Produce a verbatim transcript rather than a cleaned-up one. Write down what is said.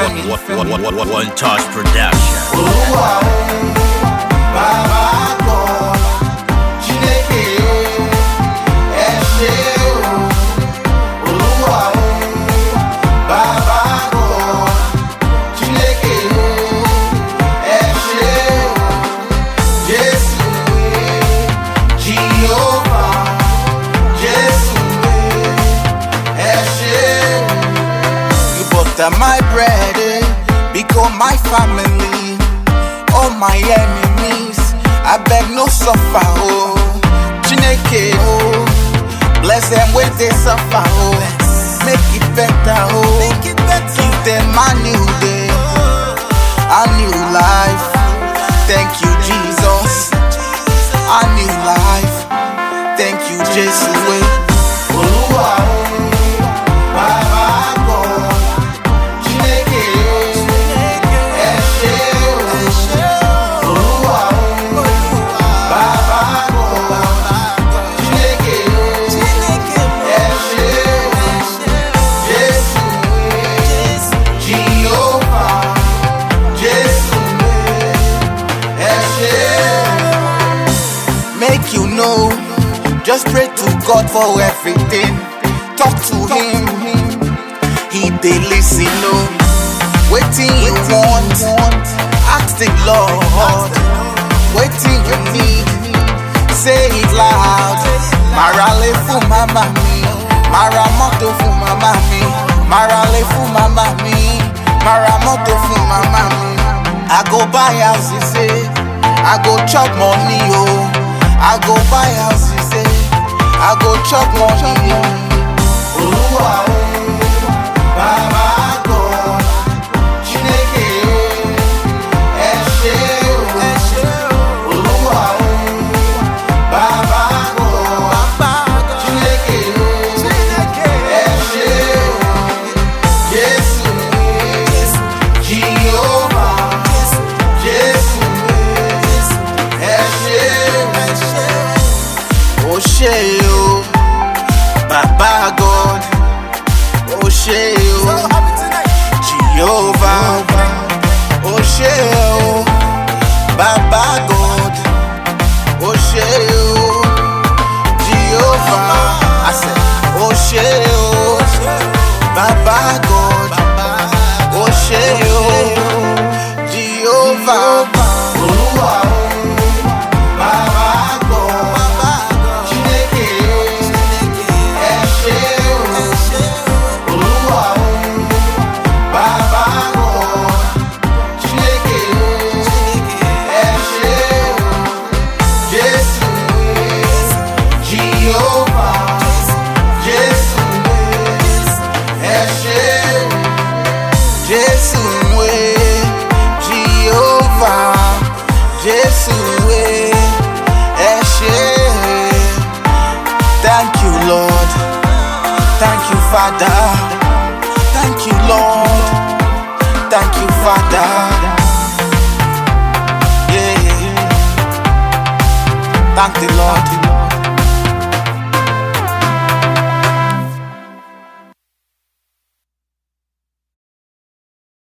Femi. One, one, one, one, one touch production. Olúwa o, Bàbá God, Chineke o, ẹ ṣé o. Olúwa o, Bàbá God, Chineke o, ẹ ṣé o. Jésù Jehovah, Jésù ẹ ṣé o. You butter my bread, eh? Become my family, all my enemies, I beg no suffer, oh. Chineke, oh, bless them when they suffer, oh. Make it better, oh. Give them a new day, a new life. Thank you, Jesus. A new life. Thank you, Jesus. Olúwa o, Bàbá God, Chineke o, ẹ ṣé o. Olúwa o, Bàbá God, Chineke o, ẹ ṣé o. Jésù Jehovah, Jésù ẹ ṣé o. Make you know, just pray to God for everything. Talk to him, he dey listen, no. Wetin you want, ask the Lord. Wetin you need, say it loud. Mara le fún mama mi, mara mọ́tò fún mama mi, mara le fún mama mi, mara mọ́tò fún mama mi. I go buy house, you say, I go chop money, oh. I go buy house, you say, I go chop money, oh. Olúwa o, Bàbá God, Chineke o, ẹ ṣé o. Olúwa o, Bàbá God, Chineke o, ẹ ṣé o. Jésù Jehovah, Jésù ẹ ṣé o. Ó ṣé o, Bàbá God, ó ṣé o. Jehovah, ó ṣé o. Bàbá God, ó ṣé o. Jehovah, I said, ó ṣé o. Bàbá God, ó ṣé o. Jehovah, Olúwa o, Bàbá God, Chineke o, ẹ ṣé o. Olúwa o, Bàbá God, Chineke o, ẹ ṣé o. Jésù Jehovah, Jésù ẹ ṣé o. Jésù Jehovah, Jésù ẹ ṣé. Thank you, Lord. Thank you, Father. Thank you, Lord. Thank you, Father. Yeah. Thank the Lord.